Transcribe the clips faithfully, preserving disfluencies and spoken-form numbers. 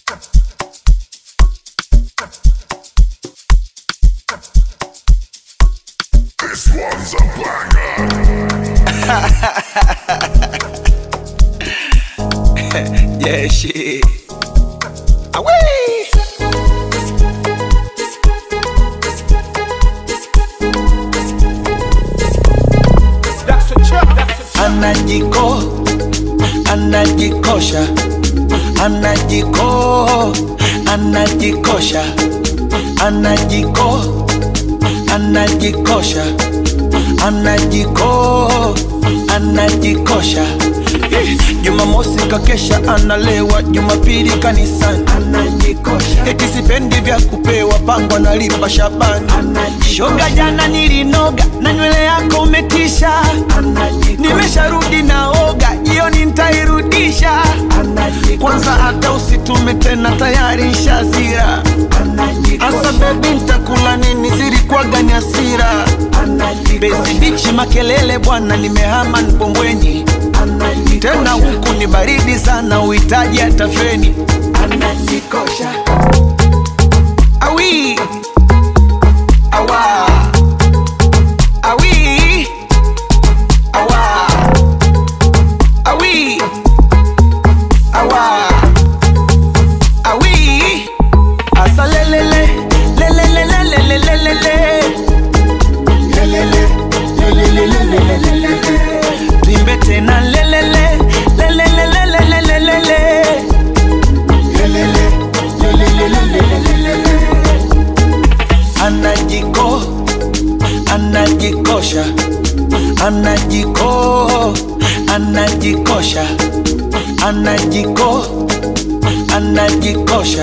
This one's a banger. Yeah, shit. Away. That's a trap. That's a trap. Anajiko, anajikosha, anajiko, anajikosha, anajiko, anajikosha, anajiko, anajikosha. Jumamosi kakesha analewa, Jumapili kanisani anajikosha. Eti sipendi vya kupewa, pangwa nalipa Shabani anajikosha. Shoga jana nilinoga na nywele yako umetisha anajikosha. Nimesharudi naoga, jioni nitairudisha anajikosha. Kwanza hata usitume tena, tayari nshazira anajikosha. Asa baby nitakula nini, zilikuwaga ni hasira anajikosha. Bezi bichi makelele bwana, nimehama Mbombweni tena huku ni baridi sana, uhitaji hata feni anajikosha. Awi awa awi awa awi awa awi asa lelele lelele lelele lelele lelele lelele lelele tuimbe tena lelele lelele lelele lelele lelele anajiko anajikosha anajiko anajikosha anajiko anajikosha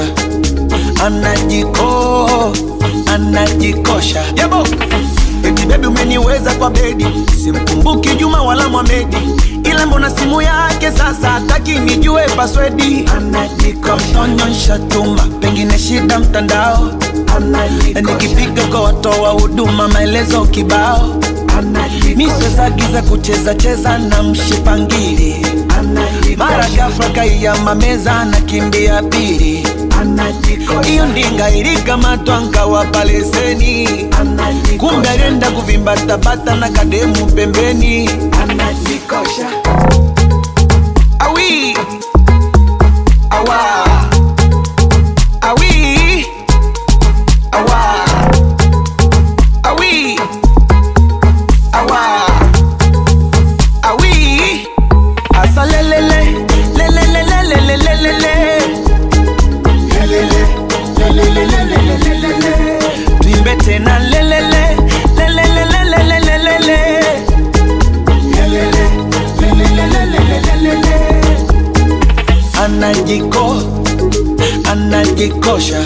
anajiko anajikosha yebo. Eti baby umeniweza kwa bedi, simkumbuki Juma wala Mohamedi, ila mbona simu yake sasa hataki nijue password. Anajikosha tuma, pengine shida mtandao anajikosha. Nikipiga kwa watoa huduma maelezo kibao anajikosha. Miso za giza kucheza cheza na mshipangili anajikosha. Mara ghafla kaiya mameza na kimbia pili anajikosha. Iyo ndinga ilika matwanga wa paleseni anajikosha. Kumbe renda kuvimba tabata na kademu pembeni anajikosha. Awi awa awi awa awi awa awi asa lelele lelele lelele lelele lelele tuimbe tena lelele lelele lelele lelele anajiko anajikosha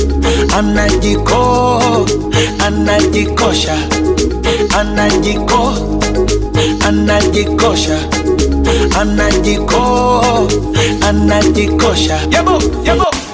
anajiko anajikosha anajiko anajikosha anajiko anajikosha yebo yebo.